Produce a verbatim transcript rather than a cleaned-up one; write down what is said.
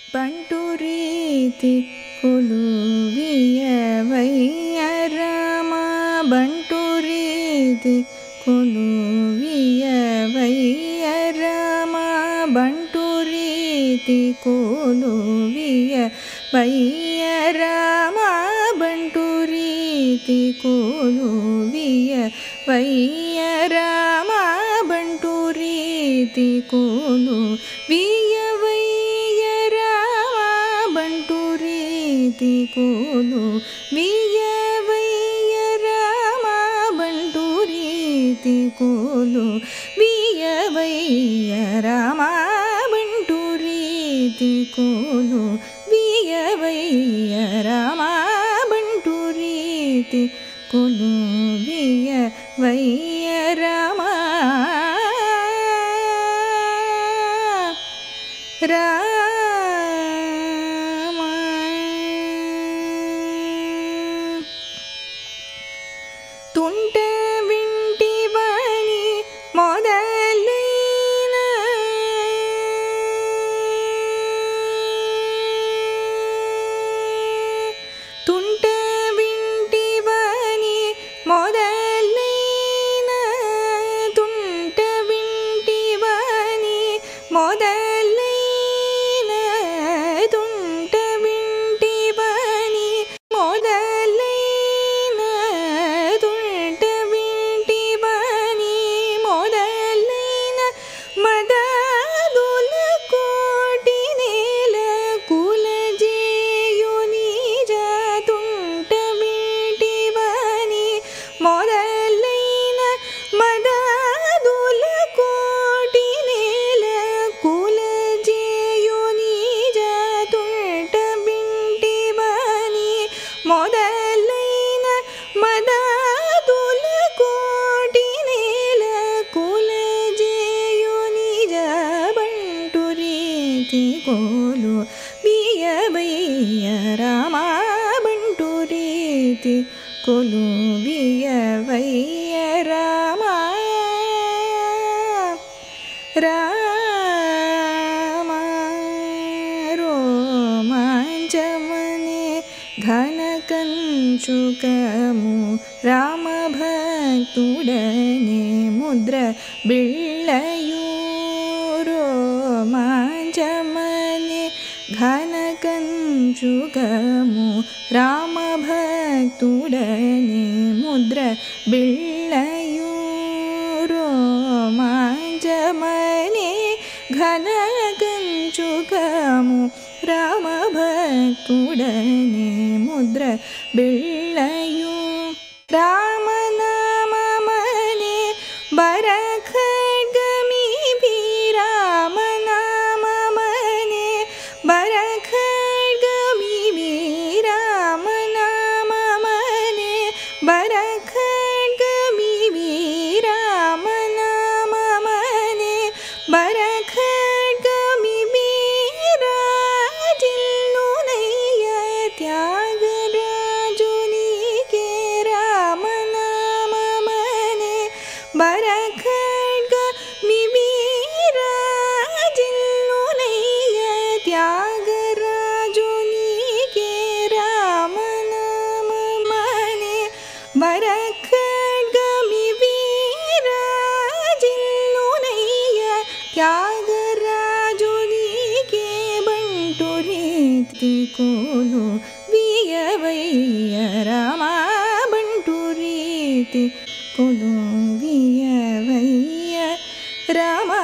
ಬಂಟು ರೀತಿ ಕೊಲುವಿಯವಯ್ಯ ರಾಮ ಬಂಟು ರೀತಿ ಕೊಲುವಿಯವಯ್ಯ ರಾಮ ಬಂಟು ರೀತಿ ಕೊಲುವಿಯವಯ್ಯ ರಾಮ ಬಂಟು ರೀತಿ ಕೊಲುವಿಯವಯ್ಯ ರಾಮ ಬಂಟು ರೀತಿ ಕೊಲುವಿಯವಯ್ಯ ರಾಮ ಬಂಟು ರೀತಿ ಕೊಲುವಿಯವಯ್ಯ ರಾಮ ಬಂಟು ರೀತಿ ಕೊಲುವಿಯವಯ್ಯ ರಾಮ ಬಂಟು ರೀತಿ ಕೊಲುವಿಯವಯ್ಯ ರಾಮ ಬಂಟು ರೀತಿ ಕೊಲುವಿಯವಯ್ಯ ರಾಮ ರಾಮ ತುಂಟ ವಿಂಟಿವನಿ ಮೊದಲಿನ ತುಂಟ ವಿಂಟಿವನಿ ಮೊದಲಿನ ತುಂಟ ವಿಂಟಿವನಿ ಮೊದಲಿನ ತುಂಟ ವಿಂಟಿವನಿ ಮೊದಲಿನ ತುಂಟ ವಿಂಟಿವನಿ ಮೊದಲಿನ ಮದದುಲ ಕೋಟಿ ನೇಲ ಕುಲಜೇಯು ನಿಜ ತುಂಟ ವಿಂಟಿವನಿ ಮೊದಲಿನ ಮದದುಲ ಕೋಟಿ ನೇಲ ಕುಲಜೇಯು ನಿಜ ತುಂಟ ವಿಂಟಿವನಿ ಮೊದಲಿನ ಮದದುಲ ಕೋಟಿ ನೇಲ ಕುಲಜೇಯು ನಿಜ ಬಂಟು ರೀತಿ ಕೊಲುವಿಯವಯ್ಯ ರಾಮ ಬಂಟು ರೀತಿ ಕೊಲುವಿಯವಯ್ಯ ರಾಮ ರಾಮ ರೋಮಾಂಚಮನೆ ಘನ ಕಂಚುಕಮು ರಾಮ ಭಕ್ತುಡನೆ ಮುದ್ರ ಬಿಳ್ಳಯು ರೋಮಾಂಚಮನೆ ಘನ ಕಂಚುಕಮು ರಾಮ ಭಕ್ತುಡನೆ ಮುದ್ರ ಬಿಳ್ಳಯು ರೋಮಾಂಚಮನೆ ಘನ ಕಂಚುಕಮು ರಾಮ ಭಕ್ತುಡನೆ ಮುದ್ರ ಬಿಳ್ಳಯು ರಾಮನಾಮ ಮನೆ ಬರ ಖಡ್ಗಮಿ ಭೀ ರಾಮನಾಮ ಮನೆ ಬರ ಖಡ್ಗಮಿ ಭೀ ರಾಮನಾಮ ಮನೆ ಬರ ಖಡ್ಗಮಿ ಭೀ ರಾಮನಾಮ ಮನೆ ಬರ ಖಡ್ಗಮಿ ಭೀ ರಾಜಿಲ್ಲು ನಯ್ಯ ತ್ಯಾಗರಾಜುನಿಗೆ ರಾಮನಾಮ ಮನೆ ಬರ ಖಡ್ಗಮಿ ಭೀ ರಾಜಿಲ್ಲು ನಯ್ಯ ತ್ಯಾಗರಾಜುನಿಗೆ ರಾಮನಾಮ ಮನೆ ಬರ ಖಡ್ಗಮಿ ಭೀ ರಾಜಿಲ್ಲು ನಯ್ಯ ತ್ಯಾಗರಾಜುನಿಗೆ ಬಂಟು ರೀತಿ ಕೊಲುವಿಯವಯ್ಯ ರಾಮ ಬಂಟು ರೀತಿ ಕೊಲುವಿಯವಯ್ಯ ರಾಮ